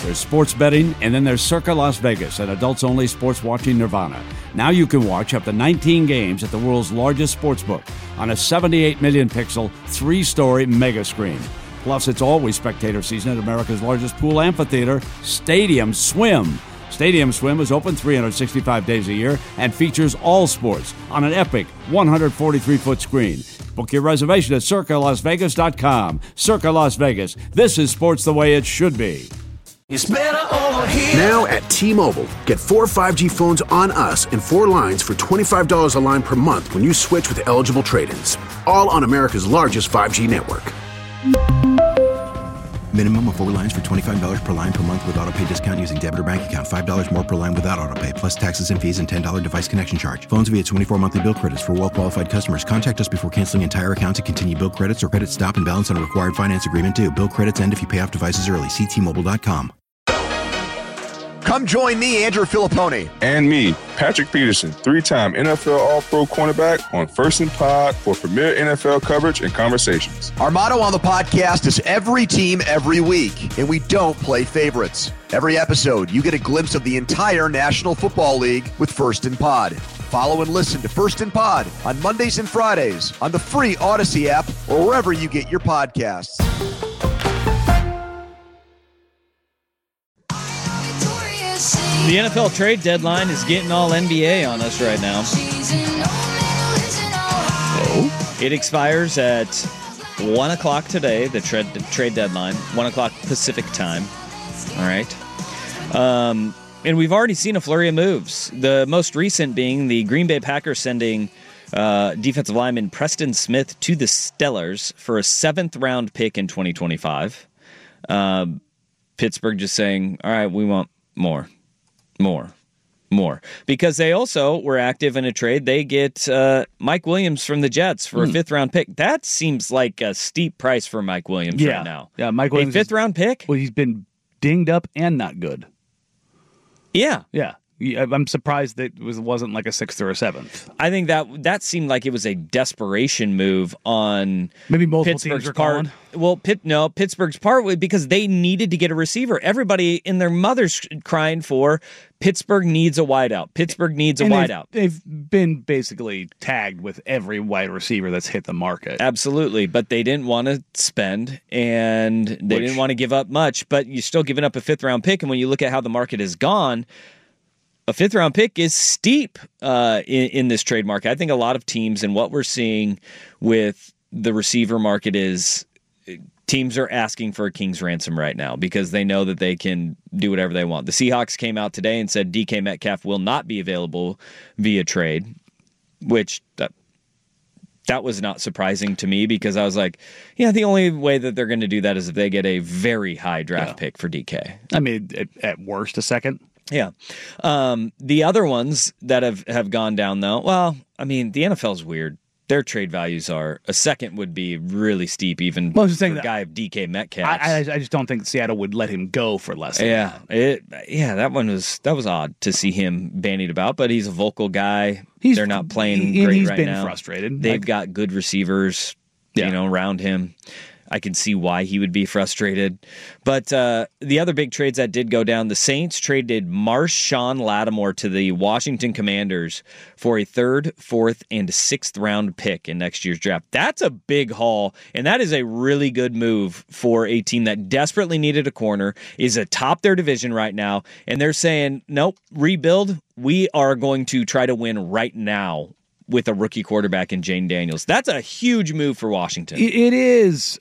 There's sports betting, and then there's Circa Las Vegas, an adults-only sports watching nirvana. Now you can watch up to 19 games at the world's largest sportsbook on a 78 million pixel, 3-story mega screen. Plus, it's always spectator season at America's largest pool amphitheater, Stadium Swim. Stadium Swim is open 365 days a year and features all sports on an epic 143-foot screen. Book your reservation at CircaLasVegas.com. Circa Las Vegas. This is sports the way it should be. It's better over here. Now at T-Mobile, get 4 5G phones on us and 4 lines for $25 a line per month when you switch with eligible trade-ins. All on America's largest 5G network. Minimum of 4 lines for $25 per line per month with autopay discount using debit or bank account. $5 more per line without autopay, plus taxes and fees and $10 device connection charge. Phones via 24 monthly bill credits for well-qualified customers. Contact us before canceling entire account to continue bill credits or credit stop and balance on a required finance agreement due. Bill credits end if you pay off devices early. See T-Mobile.com. Come join me, Andrew Filippone. And me, Patrick Peterson, 3-time NFL All-Pro cornerback on First and Pod for premier NFL coverage and conversations. Our motto on the podcast is every team, every week, and we don't play favorites. Every episode, you get a glimpse of the entire National Football League with First and Pod. Follow and listen to First and Pod on Mondays and Fridays on the free Odyssey app or wherever you get your podcasts. The NFL trade deadline is getting all NBA on us right now. Oh. It expires at 1 o'clock today, the trade deadline, 1 o'clock Pacific time. All right. And we've already seen a flurry of moves. The most recent being the Green Bay Packers sending defensive lineman Preston Smith to the Steelers for a 7th-round pick in 2025. Pittsburgh just saying, all right, we want more. Because they also were active in a trade. They get Mike Williams from the Jets for a 5th-round pick. That seems like a steep price for Mike Williams right now. Yeah, Mike Williams. A 5th-round pick? Well, he's been dinged up and not good. Yeah. Yeah. I'm surprised that it wasn't like a 6th or a 7th. I think that seemed like it was a desperation move on maybe multiple Pittsburgh's teams are part. calling. Well, Pittsburgh's part because they needed to get a receiver. Everybody in their mother's crying for Pittsburgh needs a wideout. Pittsburgh needs a wideout. They've been basically tagged with every wide receiver that's hit the market. Absolutely, but they didn't want to spend and they didn't want to give up much, but you're still giving up a 5th-round pick, and when you look at how the market has gone, a 5th-round pick is steep in this trade market. I think a lot of teams, and what we're seeing with the receiver market is teams are asking for a king's ransom right now because they know that they can do whatever they want. The Seahawks came out today and said DK Metcalf will not be available via trade, which that was not surprising to me because I was like, yeah, the only way that they're going to do that is if they get a very high draft pick for DK. I mean, at worst, a 2nd. Yeah. The other ones that have gone down, though, well, I mean, the NFL's weird. Their trade values are a 2nd would be really steep, even for a guy of DK Metcalf. I just don't think Seattle would let him go for less than that. That was odd to see him bandied about, but he's a vocal guy. They're not playing great right now. He's been frustrated. They've got good receivers, around him. I can see why he would be frustrated. But the other big trades that did go down, the Saints traded Marshawn Lattimore to the Washington Commanders for a 3rd, 4th, and 6th-round pick in next year's draft. That's a big haul, and that is a really good move for a team that desperately needed a corner, is atop their division right now, and they're saying, nope, rebuild. We are going to try to win right now with a rookie quarterback in Jane Daniels. That's a huge move for Washington. It is.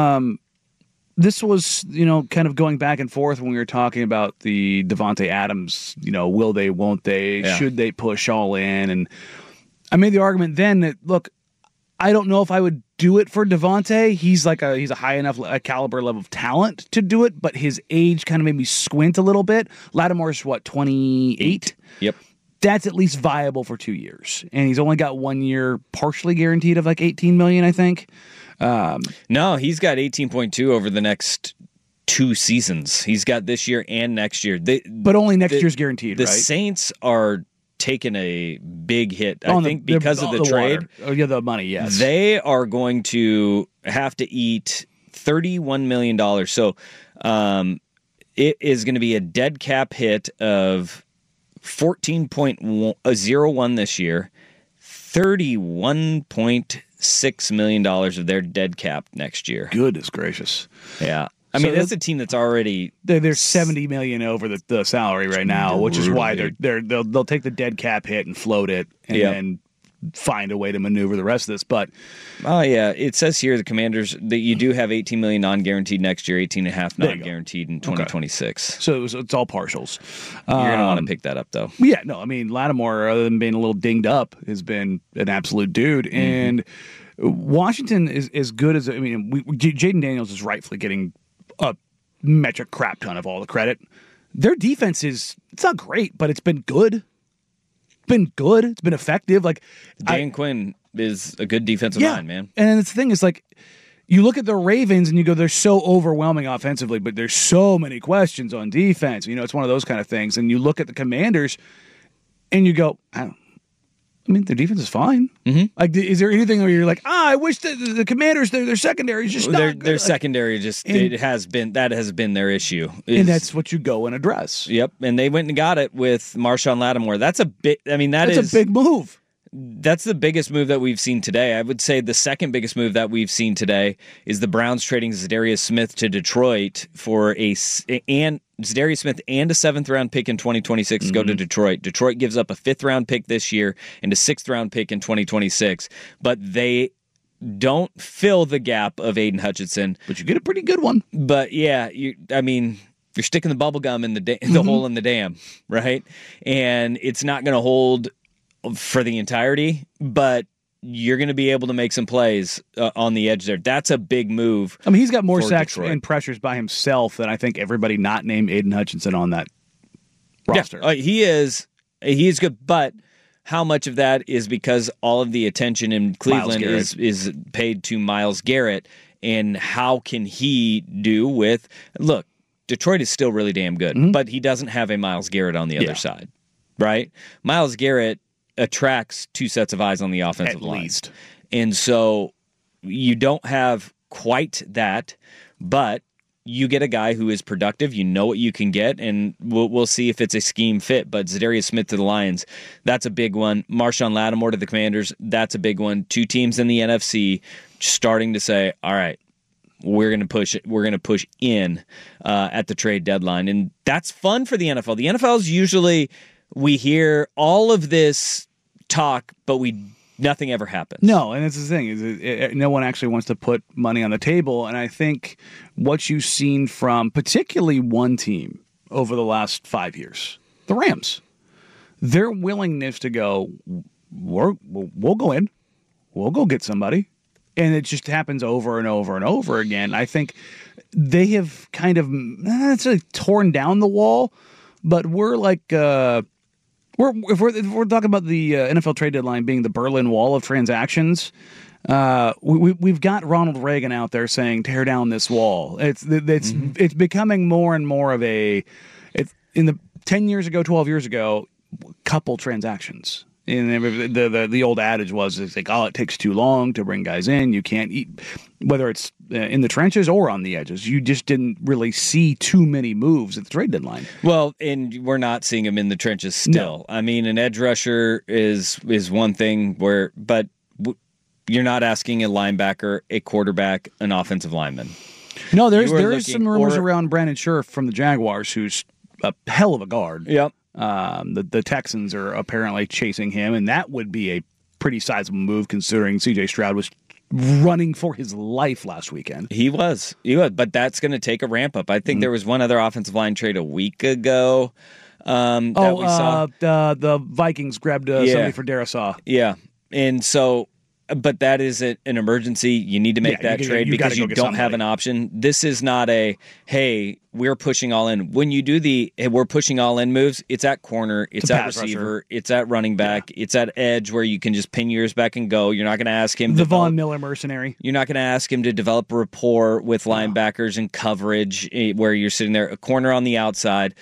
This was, kind of going back and forth when we were talking about the Davante Adams, will they, won't they, should they push all in? And I made the argument then that, look, I don't know if I would do it for Davante. He's a high enough caliber level of talent to do it, but his age kind of made me squint a little bit. Lattimore's 28? Yep. That's at least viable for 2 years. And he's only got 1 year partially guaranteed of like $18 million, I think. No, he's got 18.2 over the next 2 seasons. He's got this year and next year. But only next year's guaranteed, right? The Saints are taking a big hit, I think, because of the trade. Oh, yeah, the money, yes. They are going to have to eat $31 million. So, it is going to be a dead cap hit of $14.01 this year, $31.6 million of their dead cap next year. Goodness gracious. Yeah. I mean, that's a team that's already they're $70 million over the salary right now, which is why they'll take the dead cap hit and float it, and then find a way to maneuver the rest of this. But it says here the Commanders that you do have $18 million non-guaranteed next year, 18.5 non-guaranteed in 2026. Okay. So it's all partials. You're going to want to pick that up, though. Yeah, no, I mean Lattimore, other than being a little dinged up, has been an absolute dude, and Washington is as good as Jaden Daniels is rightfully getting a metric crap ton of all the credit. Their defense it's not great, but it's been good. It's been effective. Like Dan Quinn is a good defensive mind, man. And the thing is, like, you look at the Ravens and you go, they're so overwhelming offensively, but there's so many questions on defense. It's one of those kind of things. And you look at the Commanders and you go, their defense is fine. Mm-hmm. Like, is there anything where you're like, I wish the Commanders, their secondary is just not good. Their secondary has been their issue. And that's what you go and address. Yep. And they went and got it with Marshawn Lattimore. That's a big move. That's the biggest move that we've seen today. I would say the second biggest move that we've seen today is the Browns trading Zadarius Smith to Detroit for Zadarius Smith and a 7th-round pick in 2026 to go to Detroit. Detroit gives up a 5th-round pick this year and a 6th-round pick in 2026, but they don't fill the gap of Aiden Hutchinson. But you get a pretty good one. But yeah, you're sticking the bubble gum in the hole in the dam, right? And it's not going to hold for the entirety, but you're going to be able to make some plays on the edge there. That's a big move. He's got more sacks and pressures by himself than I think everybody not named Aiden Hutchinson on that roster. Yeah, he is good, but how much of that is because all of the attention in Cleveland is paid to Myles Garrett, and how can he do with – look, Detroit is still really damn good, but he doesn't have a Myles Garrett on the other side, right? Myles Garrett attracts 2 sets of eyes on the offensive line. At least. And so you don't have quite that, but you get a guy who is productive. You know what you can get, and we'll see if it's a scheme fit. But Zadarius Smith to the Lions, that's a big one. Marshawn Lattimore to the Commanders, that's a big one. 2 teams in the NFC starting to say, all right, we're going to push it. We're going to push in at the trade deadline. And that's fun for the NFL. The NFL is usually... we hear all of this talk, but nothing ever happens. No, and it's the thing is no one actually wants to put money on the table. And I think what you've seen from particularly one team over the last 5 years, the Rams, their willingness to go, we'll go in, we'll go get somebody, and it just happens over and over and over again. I think they have kind of torn down the wall, but we're like. If we're talking about the NFL trade deadline being the Berlin Wall of transactions, we've got Ronald Reagan out there saying tear down this wall. It's becoming more and more of in the 10 years ago, 12 years ago, couple transactions. And the old adage was, it's like, it takes too long to bring guys in. You can't eat, whether it's in the trenches or on the edges. You just didn't really see too many moves at the trade deadline. Well, and we're not seeing them in the trenches still. No. An edge rusher is one thing but you're not asking a linebacker, a quarterback, an offensive lineman. No, there is some rumors around Brandon Scherff from the Jaguars, who's a hell of a guard. Yep. The Texans are apparently chasing him, and that would be a pretty sizable move considering C.J. Stroud was running for his life last weekend. He was, but that's going to take a ramp up. I think there was one other offensive line trade a week ago that we saw. The Vikings grabbed somebody for Darisaw. Yeah, and so... but that is an emergency. You need to make that trade because you don't have an option. This is not hey, we're pushing all in. When you do we're pushing all in moves, it's at corner, it's at receiver, it's at running back, it's at edge where you can just pin yours back and go. You're not going to ask him the Von Miller mercenary. You're not going to ask him to develop rapport with linebackers and coverage where you're sitting there, a corner on the outside.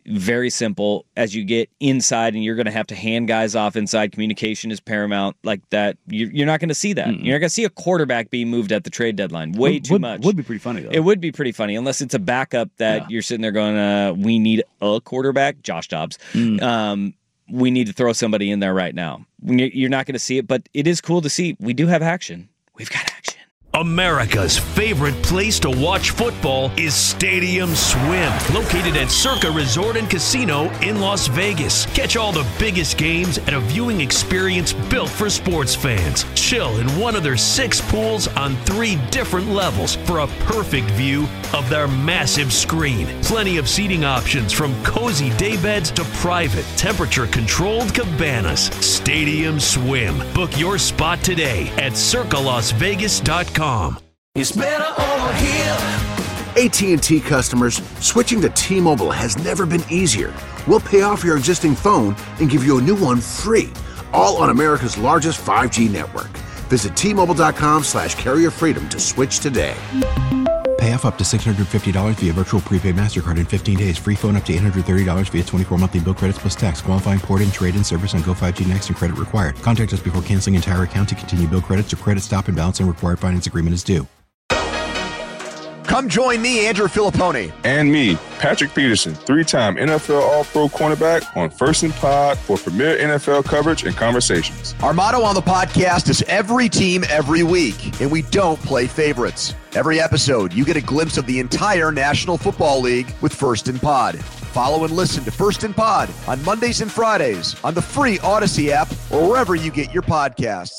very simple. As you get inside and you're going to have to hand guys off inside, communication is paramount. Like that, you're not going to see that. You're not going to see a quarterback being moved at the trade deadline. Too much. Would be pretty funny, though. It would be pretty funny, unless it's a backup that you're sitting there going, we need a quarterback, Josh Dobbs. We need to throw somebody in there right now. You're not going to see it, but it is cool to see. We do have action. We've got action. America's favorite place to watch football is Stadium Swim, located at Circa Resort and Casino in Las Vegas. Catch all the biggest games at a viewing experience built for sports fans. Chill in one of their 6 pools on 3 different levels for a perfect view of their massive screen. Plenty of seating options, from cozy daybeds to private, temperature-controlled cabanas. Stadium Swim. Book your spot today at circalasvegas.com. It's better over here. AT&T customers, switching to T-Mobile has never been easier. We'll pay off your existing phone and give you a new one free, all on America's largest 5G network. Visit T-Mobile.com/carrier freedom to switch today. Pay off up to $650 via virtual prepaid MasterCard in 15 days. Free phone up to $830 via 24 monthly bill credits plus tax. Qualifying port-in, trade-in service on Go 5G Next and credit required. Contact us before canceling entire account to continue bill credits or credit stop and balance and required finance agreement is due. Come join me, Andrew Filippone. And me, Patrick Peterson, 3-time NFL All-Pro cornerback on First and Pod for premier NFL coverage and conversations. Our motto on the podcast is every team, every week, and we don't play favorites. Every episode, you get a glimpse of the entire National Football League with First and Pod. Follow and listen to First and Pod on Mondays and Fridays on the free Odyssey app or wherever you get your podcasts.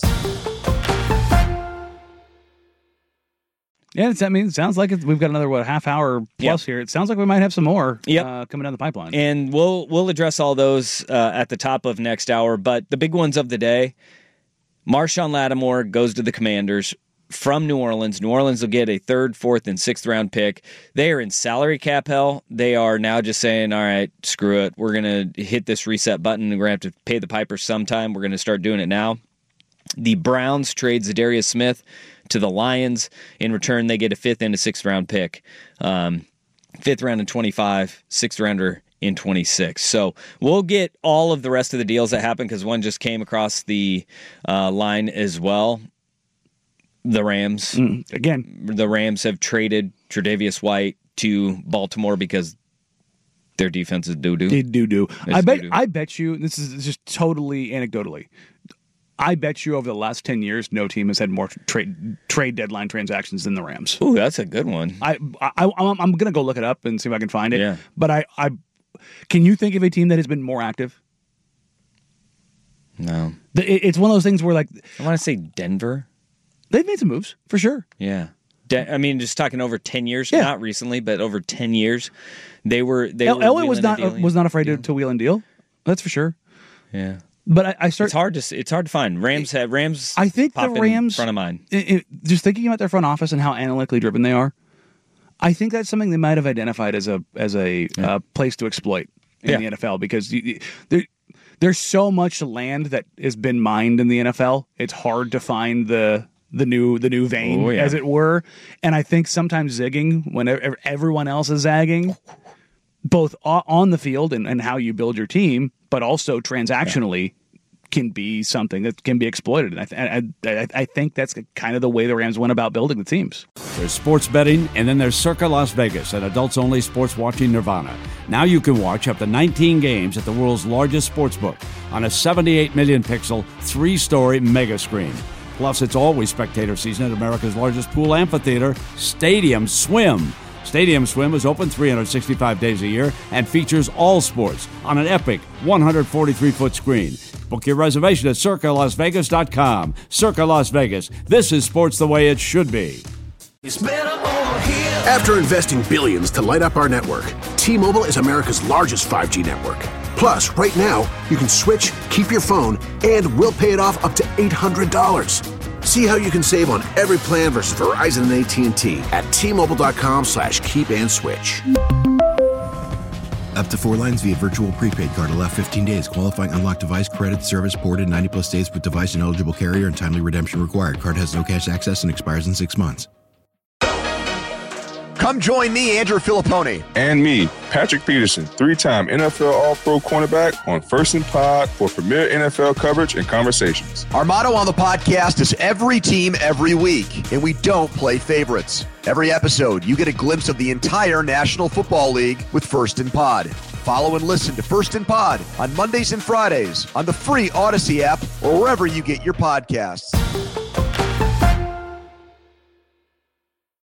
Yeah, it sounds like we've got another half hour plus here. It sounds like we might have some more coming down the pipeline, and we'll address all those at the top of next hour. But the big ones of the day: Marshawn Lattimore goes to the Commanders from New Orleans. New Orleans will get a 3rd, 4th, and 6th round pick. They are in salary cap hell. They are now just saying, "All right, screw it. We're going to hit this reset button. We're going to have to pay the piper sometime. We're going to start doing it now." The Browns trade Zadarius Smith to the Lions. In return, they get a 5th and a 6th round pick. 5th round in 25, 6th rounder in 26. So we'll get all of the rest of the deals that happen, because one just came across the line as well. The Rams. The Rams have traded Tre'Davious White to Baltimore because their defense is doo-doo. Doo-doo. I bet you, this is just totally anecdotally, I bet you over the last 10 years, no team has had more trade deadline transactions than the Rams. Ooh, that's a good one. I'm going to go look it up and see if I can find it. Yeah. But I can you think of a team that has been more active? No. It's one of those things where, like, I want to say Denver. They've made some moves, for sure. Yeah. I mean, just talking over 10 years, not recently, but over 10 years, they were Elway was not afraid to wheel and deal. That's for sure. Yeah. But it's hard to find. Rams. I think the Rams in front of mine. Just thinking about their front office and how analytically driven they are, I think that's something they might have identified as a place to exploit in the NFL, because there's so much land that has been mined in the NFL. It's hard to find the new vein, as it were. And I think sometimes zigging when everyone else is zagging, both on the field and how you build your team, but also transactionally, can be something that can be exploited. And I think that's kind of the way the Rams went about building the teams. There's sports betting, and then there's Circa Las Vegas, an adults-only sports watching nirvana. Now you can watch up to 19 games at the world's largest sportsbook on a 78 million pixel, 3-story mega screen. Plus, it's always spectator season at America's largest pool amphitheater, Stadium Swim. Stadium Swim is open 365 days a year and features all sports on an epic 143-foot screen. Book your reservation at circalasvegas.com. Circa Las Vegas. This is sports the way it should be. It's better over here. After investing billions to light up our network, T-Mobile is America's largest 5G network. Plus, right now, you can switch, keep your phone, and we'll pay it off up to $800. See how you can save on every plan versus Verizon and AT&T at T-Mobile.com/keep-and-switch. Up to 4 lines via virtual prepaid card. Allow 15 days. Qualifying unlocked device credit service ported 90-plus days with device and eligible carrier, and timely redemption required. Card has no cash access and expires in 6 months. Come join me, Andrew Filippone. And me, Patrick Peterson, 3-time NFL All-Pro cornerback on First and Pod for premier NFL coverage and conversations. Our motto on the podcast is every team, every week, and we don't play favorites. Every episode, you get a glimpse of the entire National Football League with First and Pod. Follow and listen to First and Pod on Mondays and Fridays on the free Odyssey app or wherever you get your podcasts.